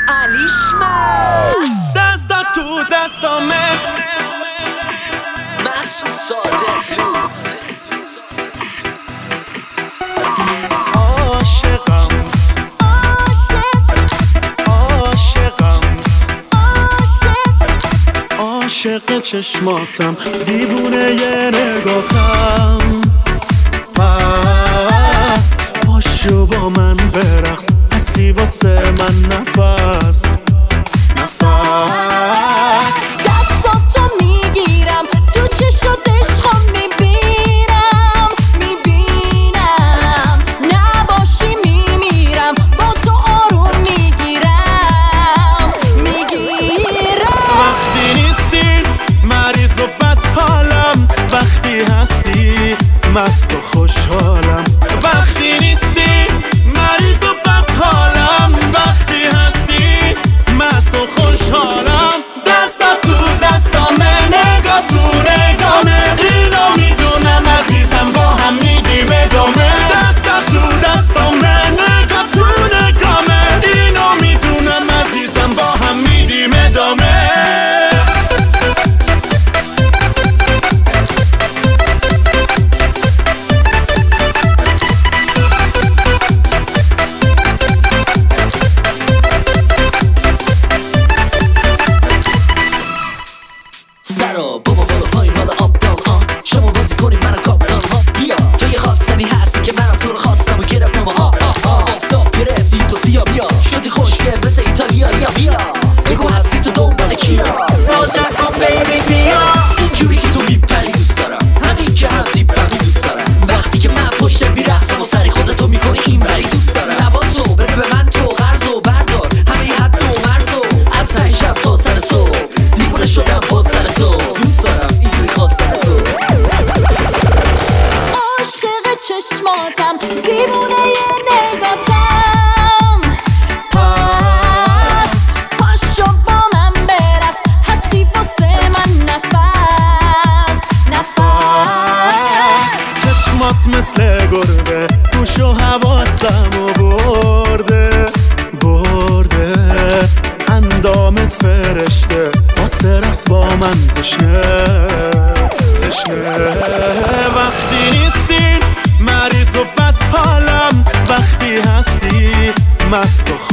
علیشمست دستا تو دستامه مسعود صادقلو عاشقم عاشق چشماتم دیوونه ی نگاتم پس پاشو با من برقص هستی واسه من نفس دستاتو میگیرم تو چشات عشقم میبینم نباشی میمیرم با تو آروم میگیرم وقتی نیستی مریض و بد حالم وقتی هستی مست و خوشحالم وقتی نیستی مریض و بد حالم وقتی هستی مست و خوشحالم دستا تو دستامه نگاه تو نگامه اینو میدونم عزیزم با هم میدیم ادامه دستا تو دستامه نگاه تو نگامه اینو میدونم عزیزم با هم میدیم ادامه سرا بابا بالا پایین بالا آب دال شما بازی کنید منو کاپتان ها بیا تو یه خواستنی هستی که منم تو رو خواستم و گرفتم و آفتاب گرفتی تو سیا بیا شدی خوشگل مثل ایتالیا بیا بگو هستی تو دنبال کیا باز نکن بیبی بیا اینجوری که تو میپری دوست دارم همین که هم دیپمی دوست دارم وقتی که من پشت میرقصم و سری خودتو میکنی این بری دوست دارم نبا تو بده به من تو قرض و بردار همین حد و مرز و از ته شب تا سر صبح دیوونه شدم با سر تو دوست دارم اینجوری خواستن تو عاشق چشماتم دیوونه ی نگاتم پس پاشو با من برقص هستی واسه من نفس چشمات مثل گربه گوش و حواسم و برده اندامت فرشته واسه رقص با من تشنه وقتی نیستی مریض و بد حالم وقتی هستی مست و